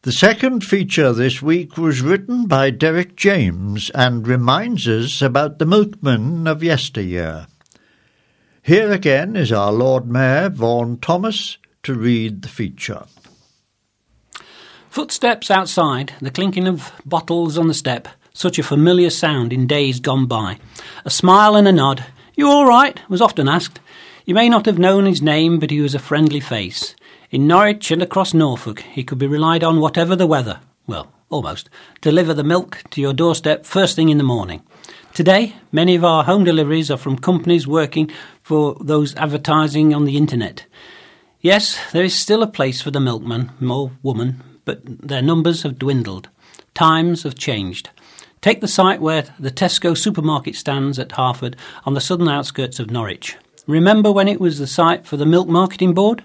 The second feature this week was written by Derek James and reminds us about the milkman of yesteryear. Here again is our Lord Mayor, Vaughan Thomas, to read the feature. Footsteps outside, the clinking of bottles on the step, such a familiar sound in days gone by. A smile and a nod. "You all right?" was often asked. You may not have known his name, but he was a friendly face. In Norwich and across Norfolk, he could be relied on whatever the weather. Well, almost. Deliver the milk to your doorstep first thing in the morning. Today, many of our home deliveries are from companies working for those advertising on the internet. Yes, there is still a place for the milkman or woman, but their numbers have dwindled. Times have changed. Take the site where the Tesco supermarket stands at Harford on the southern outskirts of Norwich. Remember when it was the site for the Milk Marketing Board?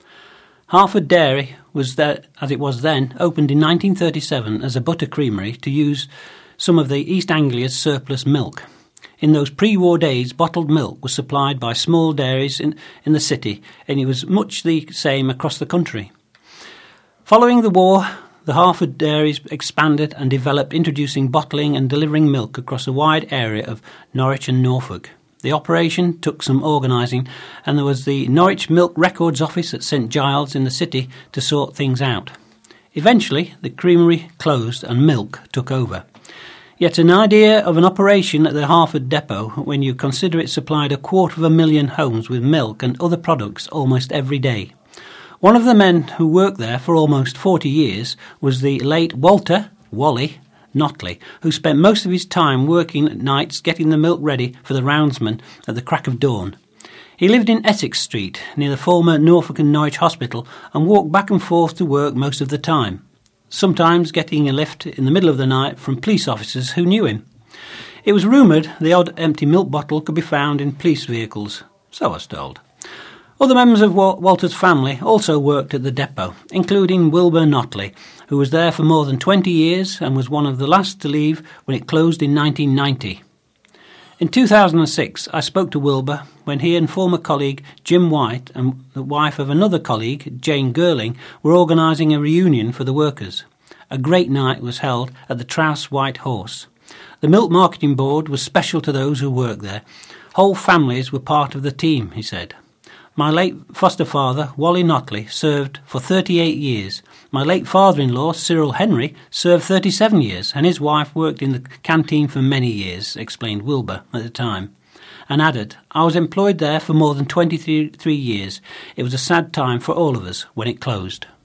Harford Dairy was there, as it was then, opened in 1937 as a butter creamery to use some of the East Anglia's surplus milk. In those pre-war days, bottled milk was supplied by small dairies in the city, and it was much the same across the country. Following the war, the Harford dairies expanded and developed, introducing bottling and delivering milk across a wide area of Norwich and Norfolk. The operation took some organising, and there was the Norwich Milk Records Office at St Giles in the city to sort things out. Eventually, the creamery closed and milk took over. Yet an idea of an operation at the Harford depot, when you consider it supplied 250,000 homes with milk and other products almost every day. One of the men who worked there for almost 40 years was the late Walter, Wally, Notley, who spent most of his time working at nights getting the milk ready for the roundsman at the crack of dawn. He lived in Essex Street, near the former Norfolk and Norwich Hospital, and walked back and forth to work most of the time, sometimes getting a lift in the middle of the night from police officers who knew him. It was rumoured the odd empty milk bottle could be found in police vehicles, so I was told. Other members of Walter's family also worked at the depot, including Wilbur Notley, who was there for more than 20 years and was one of the last to leave when it closed in 1990. In 2006, I spoke to Wilbur when he and former colleague Jim White and the wife of another colleague, Jane Girling, were organising a reunion for the workers. A great night was held at the Trouse White Horse. The Milk Marketing Board was special to those who worked there. Whole families were part of the team, he said. My late foster father, Wally Notley, served for 38 years. My late father-in-law, Cyril Henry, served 37 years, and his wife worked in the canteen for many years, explained Wilbur at the time, and added, "I was employed there for more than 23 years. It was a sad time for all of us when it closed."